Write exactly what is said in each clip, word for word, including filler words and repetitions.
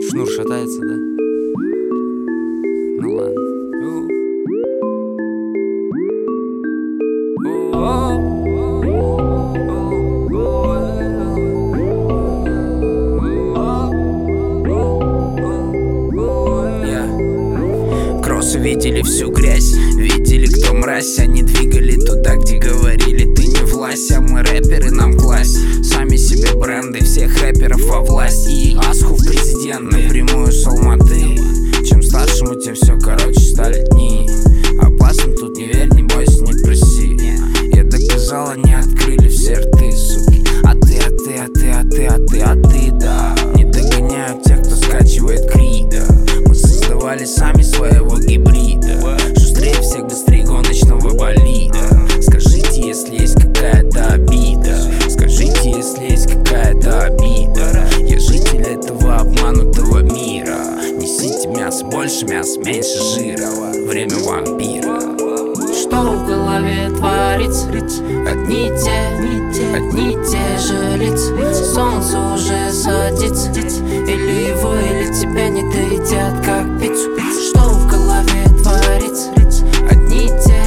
Шнур шатается, да? Ну ладно. Кроссы видели всю грязь, видели, кто мразь. Они двигали туда, где говорили, ты не власть. А мы рэперы, нам класть. Сами себе бренды, всех рэперов во власть. И Асху в президент напрямую с Алматы. Чем старшему, тем все короче стали дни. Опасно тут, не верь, не бойся, не проси. Я доказал, они открыли все рты, суки. А ты, а ты, а ты, а ты, а ты, а ты, да. Не догоняют тех, кто скачивает крида. Мы создавали сами своего гибрида. Шустрее всех, быстрее гоночного болида. Скажите, если есть какая-то обида. Скажите, если есть какая-то обида. Я житель этого обманутого мира. Несите мясо, больше мяса, меньше жира. Время вампира. Что в голове творится? Одни те, одни те же лица. Солнце уже садится. Или его, или тебя не доедят, как пиццу. Что в голове творится? Одни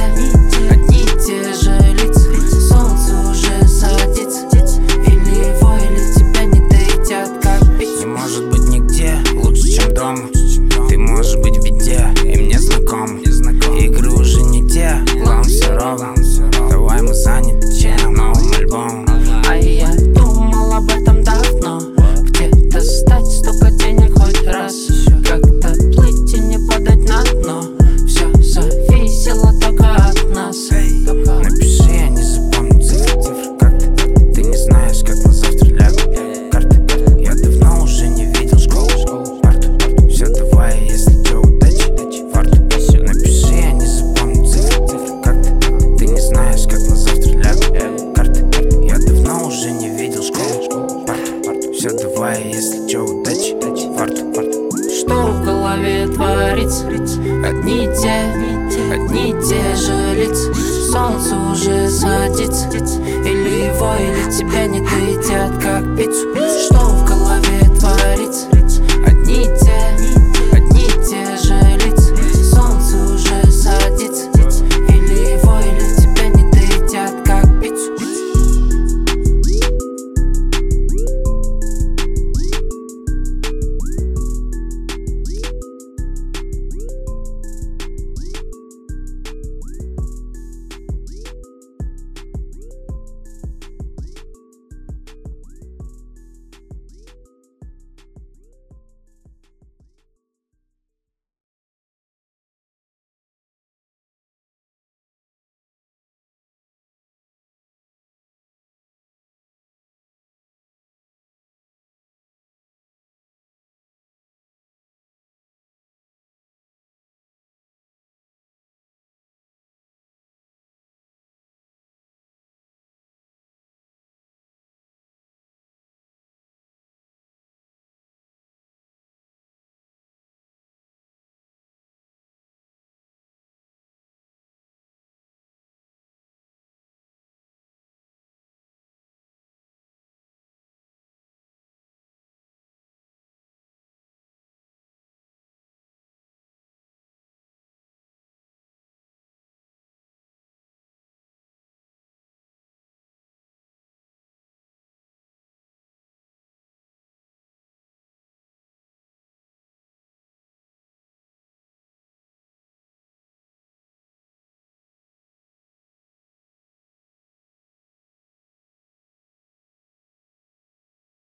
те, одни те же лица. Солнце уже садится. Или его, или тебя не доедят, как пиццу. Не может быть нигде лучше, чем дома. Ты можешь быть в беде, и мне знаком. Игры уже не те, главное все ровно. Давай мы заняты чем? Новым альбомом. А я думал об этом давно. Где достать столько денег хоть раз? Как-то плыть и не падать на дно. Все зависело только от нас. Напиши, я не запомню цифры, цифры как-то. Ты не знаешь, как на завтра лягут карты. Я давно уже не видел школу, школу, парту. Все, давай, если чё, удачи, фарту. Напиши, я не запомню цифры, цифры как-то. Ты не знаешь, как на завтра лягут карты. Я давно уже не видел школу, школу, парту. Все, давай, если чё, удачи, фарту, фарту. Что в голове творится? Одни те, одни те же лица. Солнце уже садится. Или его, или тебя не доедят.